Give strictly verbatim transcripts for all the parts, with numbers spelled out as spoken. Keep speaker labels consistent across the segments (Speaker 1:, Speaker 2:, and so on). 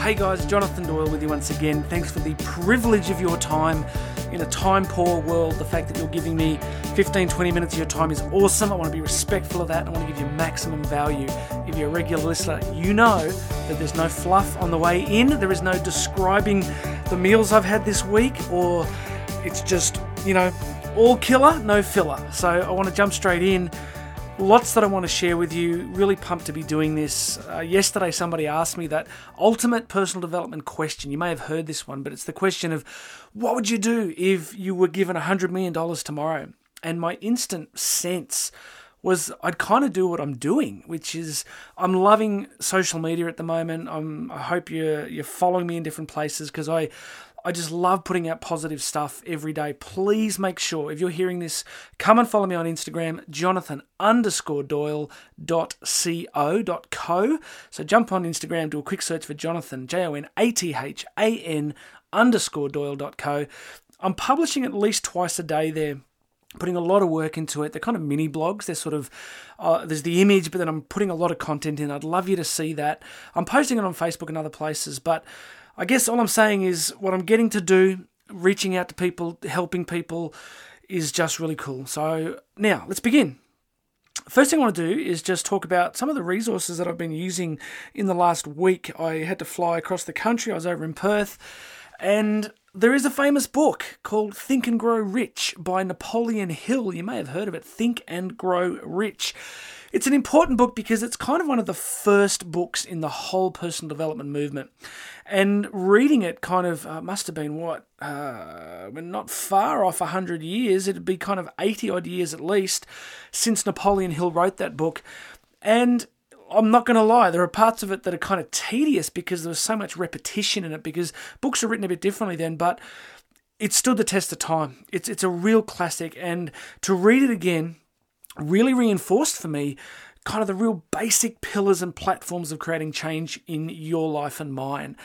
Speaker 1: Hey guys, Jonathan Doyle with you once again. Thanks for the privilege of your time in a time-poor world. The fact that you're giving me fifteen, twenty minutes of your time is awesome. I want to be respectful of that. I want to give you maximum value. If you're a regular listener, you know that there's no fluff on the way in. There is no describing the meals I've had this week, or it's just, you know, all killer, no filler. So I want to jump straight in. Lots that I want to share with you. Really pumped to be doing this. Uh, yesterday somebody asked me that ultimate personal development question. You may have heard this one, but it's the question of what would you do if you were given one hundred million dollars tomorrow? And my instant sense was I'd kind of do what I'm doing, which is I'm loving social media at the moment. I'm, I hope you're, you're following me in different places because I... I just love putting out positive stuff every day. Please make sure, if you're hearing this, come and follow me on Instagram, Jonathan underscore Doyle dot co dot co. So jump on Instagram, do a quick search for Jonathan, J O N A T H A N underscore Doyle dot co. I'm publishing at least twice a day there. Putting a lot of work into it. They're kind of mini blogs. They're sort of, uh, there's the image, but then I'm putting a lot of content in. I'd love you to see that. I'm posting it on Facebook and other places, but I guess all I'm saying is what I'm getting to do, reaching out to people, helping people is just really cool. So now let's begin. First thing I want to do is just talk about some of the resources that I've been using in the last week. I had to fly across the country. I was over in Perth, and there is a famous book called Think and Grow Rich by Napoleon Hill. You may have heard of it, Think and Grow Rich. It's an important book because it's kind of one of the first books in the whole personal development movement. And reading it kind of uh, must have been, what, uh, not far off one hundred years. It'd be kind of eighty odd years at least since Napoleon Hill wrote that book. And I'm not going to lie, there are parts of it that are kind of tedious because there was so much repetition in it, because books are written a bit differently then, but it stood the test of time. It's, it's a real classic, and to read it again really reinforced for me kind of the real basic pillars and platforms of creating change in your life and mine.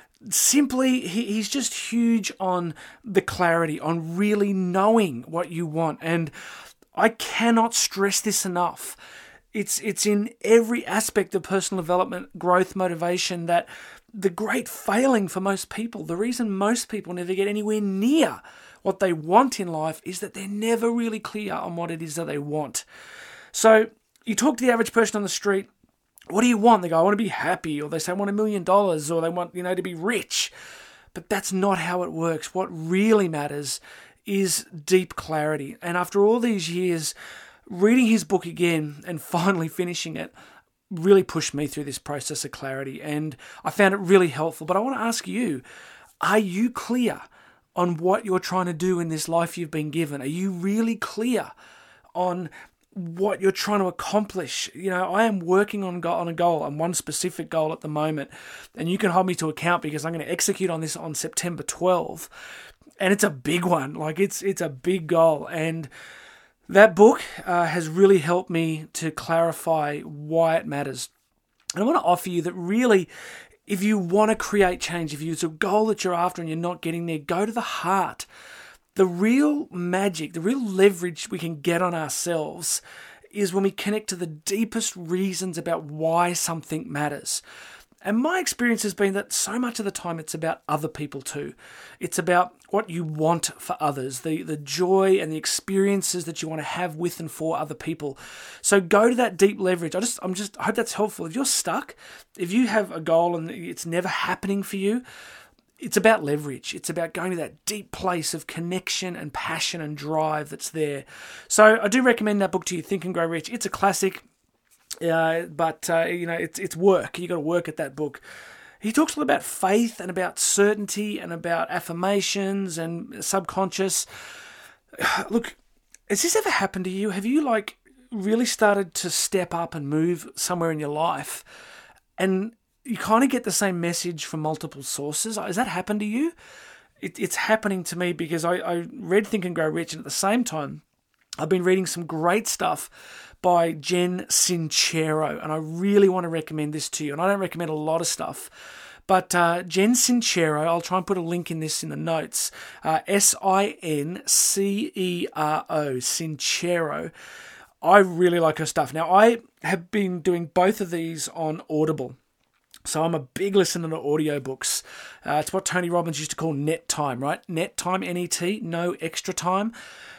Speaker 1: Simply, he, he's just huge on the clarity, on really knowing what you want. And I cannot stress this enough. It's, it's in every aspect of personal development, growth, motivation, that the great failing for most people, the reason most people never get anywhere near what they want in life is that they're never really clear on what it is that they want. So you talk to the average person on the street, what do you want? They go, I want to be happy, or they say I want a million dollars, or they want, you know, to be rich. But that's not how it works. What really matters is deep clarity. And after all these years, reading his book again and finally finishing it really pushed me through this process of clarity. And I found it really helpful. But I want to ask you, are you clear on what you're trying to do in this life you've been given? Are you really clear on what you're trying to accomplish? You know, I am working on go- on a goal, on one specific goal at the moment, and you can hold me to account because I'm going to execute on this on September twelfth, and it's a big one. Like it's it's a big goal, and that book uh, has really helped me to clarify why it matters. And I want to offer you that really, if you want to create change, if it's a goal that you're after and you're not getting there, go to the heart. The real magic, the real leverage we can get on ourselves is when we connect to the deepest reasons about why something matters. And my experience has been that so much of the time it's about other people too. It's about what you want for others, the, the joy and the experiences that you want to have with and for other people. So go to that deep leverage. I just, I'm just, I hope that's helpful. If you're stuck, if you have a goal and it's never happening for you, it's about leverage. It's about going to that deep place of connection and passion and drive that's there. So I do recommend that book to you, Think and Grow Rich. It's a classic. Uh, but, uh, you know, it's it's work. You got to work at that book. He talks a lot about faith and about certainty and about affirmations and subconscious. Look, has this ever happened to you? Have you, like, really started to step up and move somewhere in your life and you kind of get the same message from multiple sources? Has that happened to you? It, it's happening to me because I, I read Think and Grow Rich, and at the same time, I've been reading some great stuff by Jen Sincero, and I really want to recommend this to you. And I don't recommend a lot of stuff, but uh, Jen Sincero, I'll try and put a link in this in the notes, uh, S I N C E R O, Sincero. I really like her stuff. Now, I have been doing both of these on Audible. So I'm a big listener to audiobooks. Uh, it's what Tony Robbins used to call net time, right? Net time, N E T, no extra time.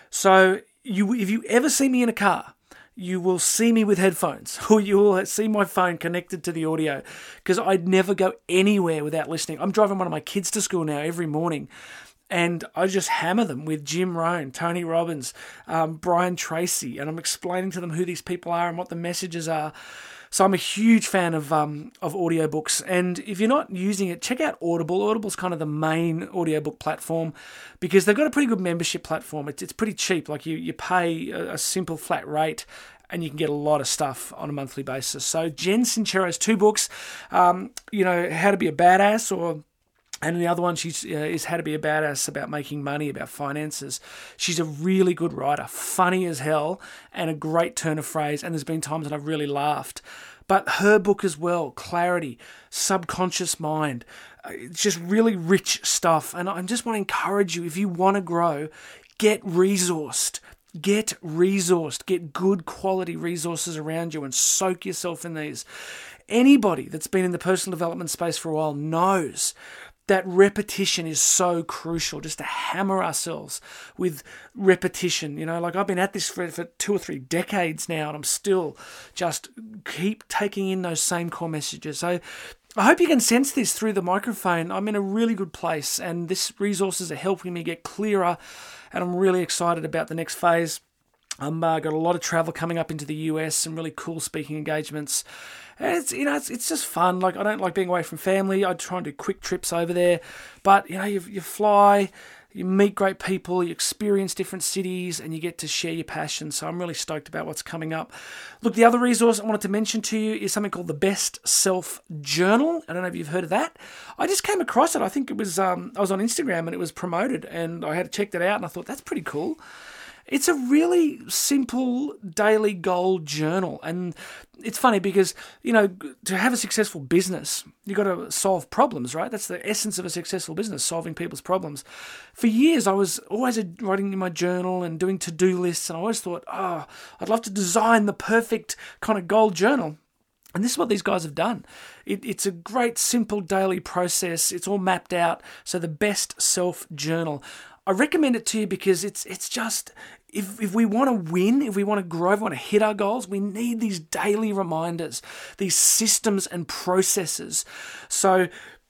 Speaker 1: So you, if you ever see me in a car, you will see me with headphones, or you will see my phone connected to the audio, because I'd never go anywhere without listening. I'm driving one of my kids to school now every morning, and I just hammer them with Jim Rohn, Tony Robbins, um, Brian Tracy, and I'm explaining to them who these people are and what the messages are. So I'm a huge fan of um, of audiobooks. And if you're not using it, check out Audible. Audible's kind of the main audiobook platform, because they've got a pretty good membership platform. It's, it's pretty cheap. Like you, you pay a, a simple flat rate, and you can get a lot of stuff on a monthly basis. So Jen Sincero's two books, um, you know, How to Be a Badass, or and the other one she's, uh, is How to Be a Badass, about making money, about finances. She's a really good writer, funny as hell, and a great turn of phrase. And there's been times that I've really laughed. But her book as well, Clarity, Subconscious Mind, it's just really rich stuff. And I just want to encourage you, if you want to grow, get resourced. Get resourced. Get good quality resources around you and soak yourself in these. Anybody that's been in the personal development space for a while knows that repetition is so crucial, just to hammer ourselves with repetition. You know, like I've been at this for, for two or three decades now, and I'm still just keep taking in those same core messages. So I hope you can sense this through the microphone. I'm in a really good place, and this resources are helping me get clearer, and I'm really excited about the next phase. I've uh, got a lot of travel coming up into the U S, some really cool speaking engagements. And it's, you know, it's it's just fun. Like, I don't like being away from family. I try and do quick trips over there. But, you know, you, you fly, you meet great people, you experience different cities, and you get to share your passion. So I'm really stoked about what's coming up. Look, the other resource I wanted to mention to you is something called the Best Self Journal. I don't know if you've heard of that. I just came across it. I think it was, um, I was on Instagram and it was promoted, and I had checked it out, and I thought, that's pretty cool. It's a really simple daily goal journal. And it's funny because, you know, to have a successful business, you've got to solve problems, right? That's the essence of a successful business, solving people's problems. For years, I was always writing in my journal and doing to-do lists, and I always thought, oh, I'd love to design the perfect kind of goal journal. And this is what these guys have done. It, it's a great, simple daily process. It's all mapped out. So the Best Self Journal. I recommend it to you because it's it's just, if, if we want to win, if we want to grow, if we want to hit our goals, we need these daily reminders, these systems and processes. So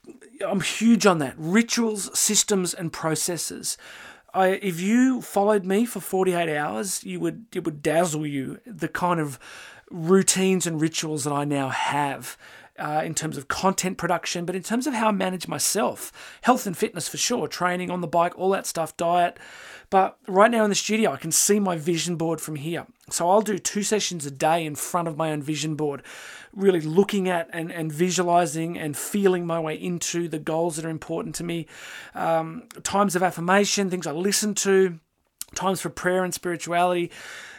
Speaker 1: I'm huge on that. Rituals, systems, and processes. I, if you followed me for forty-eight hours, you would it would dazzle you, the kind of routines and rituals that I now have. Uh, in terms of content production, but in terms of how I manage myself, health and fitness for sure, training on the bike, all that stuff, diet. But right now in the studio, I can see my vision board from here. So I'll do two sessions a day in front of my own vision board, really looking at and, and visualizing and feeling my way into the goals that are important to me. Um, times of affirmation, things I listen to, times for prayer and spirituality,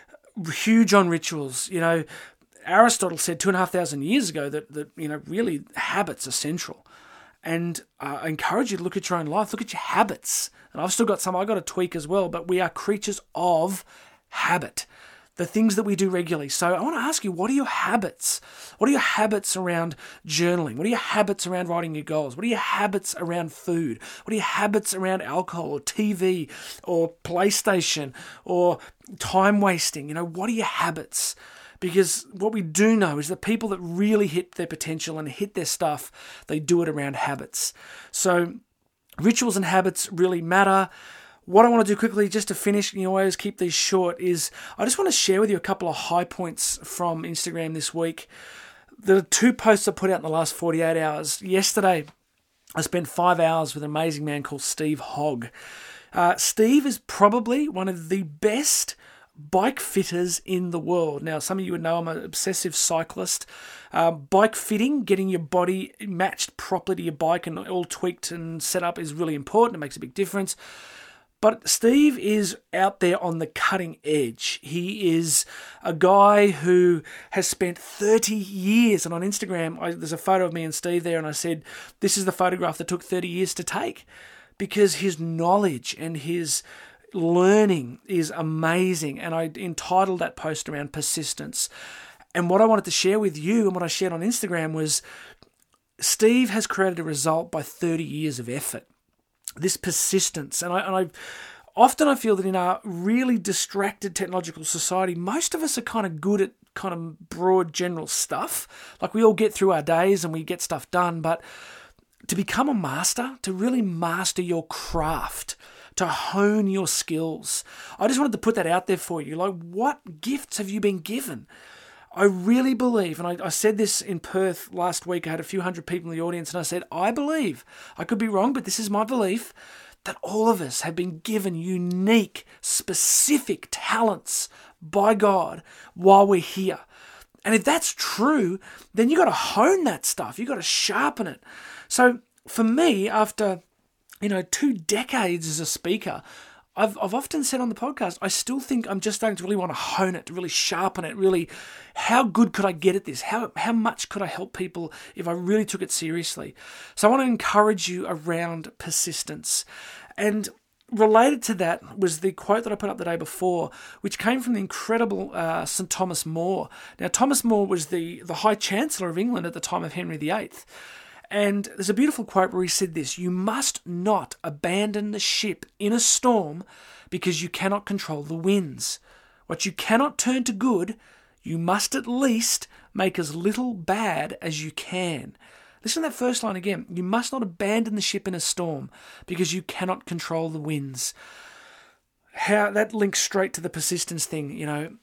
Speaker 1: huge on rituals, you know. Aristotle said two and a half thousand years ago that, that you know, really habits are central. And uh, I encourage you to look at your own life, look at your habits. And I've still got some I've got to tweak as well, but we are creatures of habit, the things that we do regularly. So I want to ask you, what are your habits? What are your habits around journaling? What are your habits around writing your goals? What are your habits around food? What are your habits around alcohol or T V or PlayStation or time wasting? You know, what are your habits? Because what we do know is that people that really hit their potential and hit their stuff, they do it around habits. So rituals and habits really matter. What I want to do quickly, just to finish, you know, I always keep these short, is I just want to share with you a couple of high points from Instagram this week. The two posts I put out in the last forty-eight hours. Yesterday, I spent five hours with an amazing man called Steve Hogg. Uh, Steve is probably one of the best bike fitters in the world. Now, some of you would know I'm an obsessive cyclist. Uh, bike fitting, getting your body matched properly to your bike and all tweaked and set up is really important. It makes a big difference. But Steve is out there on the cutting edge. He is a guy who has spent thirty years, and on Instagram, I, there's a photo of me and Steve there, and I said, this is the photograph that took thirty years to take, because his knowledge and his learning is amazing. And I entitled that post around persistence. And what I wanted to share with you and what I shared on Instagram was, Steve has created a result by thirty years of effort. This persistence, and I, and I often I feel that in our really distracted technological society, most of us are kind of good at kind of broad general stuff. Like we all get through our days and we get stuff done, but to become a master, to really master your craft, to hone your skills, I just wanted to put that out there for you. Like, what gifts have you been given? I really believe, and I, I said this in Perth last week, I had a few hundred people in the audience, and I said, I believe, I could be wrong, but this is my belief, that all of us have been given unique, specific talents by God while we're here. And if that's true, then you got to hone that stuff. You got to sharpen it. So for me, after, you know, two decades as a speaker, I've I've often said on the podcast, I still think I'm just starting to really want to hone it, to really sharpen it, really, how good could I get at this? How how much could I help people if I really took it seriously? So I want to encourage you around persistence. And related to that was the quote that I put up the day before, which came from the incredible uh, Saint Thomas More. Now, Thomas More was the, the High Chancellor of England at the time of Henry the Eighth. And there's a beautiful quote where he said this: you must not abandon the ship in a storm because you cannot control the winds. What you cannot turn to good, you must at least make as little bad as you can. Listen to that first line again. You must not abandon the ship in a storm because you cannot control the winds. How that links straight to the persistence thing, you know.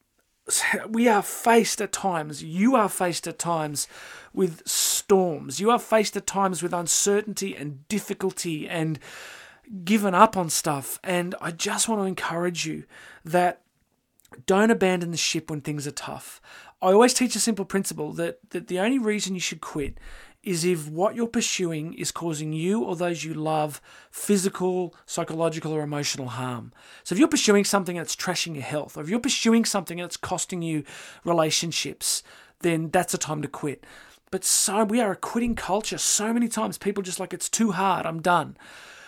Speaker 1: We are faced at times, you are faced at times with storms. You are faced at times with uncertainty and difficulty and given up on stuff. And I just want to encourage you that don't abandon the ship when things are tough. I always teach a simple principle that, that the only reason you should quit is if what you're pursuing is causing you or those you love physical, psychological, or emotional harm. So if you're pursuing something that's trashing your health, or if you're pursuing something that's costing you relationships, then that's a time to quit. But so we are a quitting culture. So many times people just like, it's too hard, I'm done.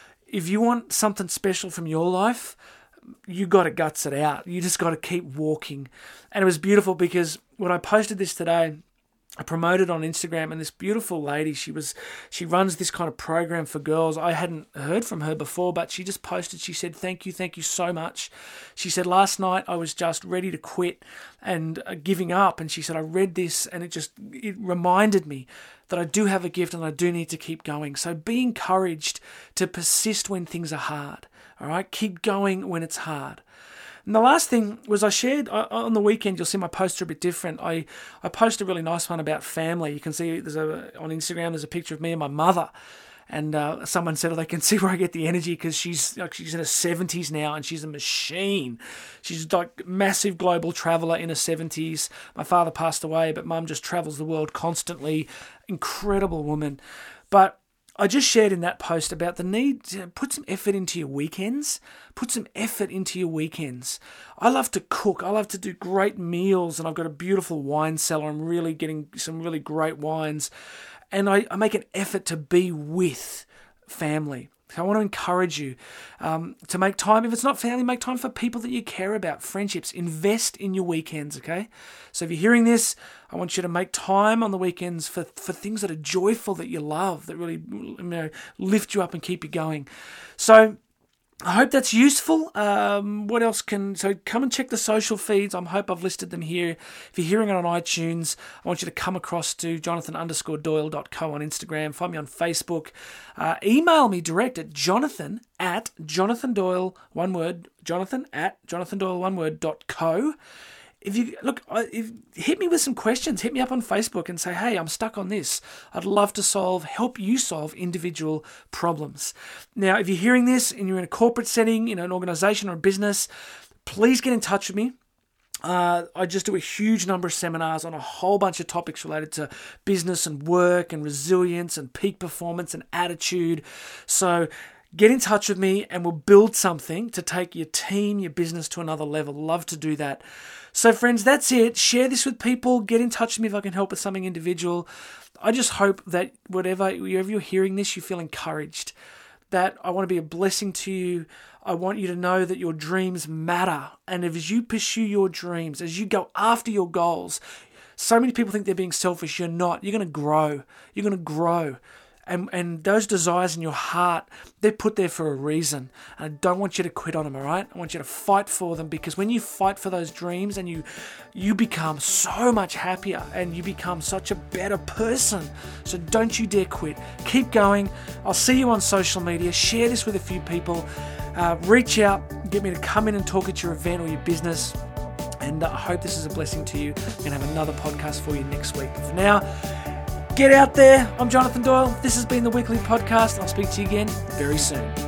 Speaker 1: If you want something special from your life, you got to guts it out. You just got to keep walking. And it was beautiful because when I posted this today, I promoted on Instagram, and this beautiful lady, she was, she runs this kind of program for girls. I hadn't heard from her before, but she just posted, she said, thank you, thank you so much. She said, last night I was just ready to quit and uh, giving up. And she said, I read this and it just, it reminded me that I do have a gift and I do need to keep going. So be encouraged to persist when things are hard. All right, keep going when it's hard. And the last thing was I shared uh, on the weekend, you'll see my posts are a bit different. I, I posted a really nice one about family. You can see there's a on Instagram, there's a picture of me and my mother. And uh, someone said, oh, they can see where I get the energy because she's like she's in her seventies now and she's a machine. She's like massive global traveler in her seventies. My father passed away, but mum just travels the world constantly. Incredible woman. But I just shared in that post about the need to put some effort into your weekends. Put some effort into your weekends. I love to cook. I love to do great meals, and I've got a beautiful wine cellar. I'm really getting some really great wines. And I, I make an effort to be with family. So I want to encourage you um, to make time. If it's not family, make time for people that you care about, friendships. Invest in your weekends, okay? So if you're hearing this, I want you to make time on the weekends for, for things that are joyful, that you love, that really, you know, lift you up and keep you going. So I hope that's useful. Um, what else can... So come and check the social feeds. I hope I've listed them here. If you're hearing it on iTunes, I want you to come across to jonathan underscore doyle dot co on Instagram. Find me on Facebook. Uh, email me direct at jonathan at jonathan doyle, one word, jonathan at jonathan doyle, one word, dot co. If you look, if, hit me with some questions. Hit me up on Facebook and say, hey, I'm stuck on this. I'd love to solve, help you solve individual problems. Now, if you're hearing this and you're in a corporate setting, in an organization or a business, please get in touch with me. Uh, I just do a huge number of seminars on a whole bunch of topics related to business and work and resilience and peak performance and attitude. So get in touch with me and we'll build something to take your team, your business to another level. Love to do that. So friends, that's it. Share this with people. Get in touch with me if I can help with something individual. I just hope that whatever, wherever you're hearing this, you feel encouraged. That I want to be a blessing to you. I want you to know that your dreams matter. And as you pursue your dreams, as you go after your goals, So many people think they're being selfish. You're not. You're going to grow. You're going to grow. And and those desires in your heart, they're put there for a reason. And I don't want you to quit on them, all right? I want you to fight for them, because when you fight for those dreams and you you become so much happier and you become such a better person. So don't you dare quit. Keep going. I'll see you on social media. Share this with a few people. Uh, reach out. Get me to come in and talk at your event or your business. And I hope this is a blessing to you. I'm going to have another podcast for you next week. But for now, get out there. I'm Jonathan Doyle. This has been the Weekly Podcast. I'll speak to you again very soon.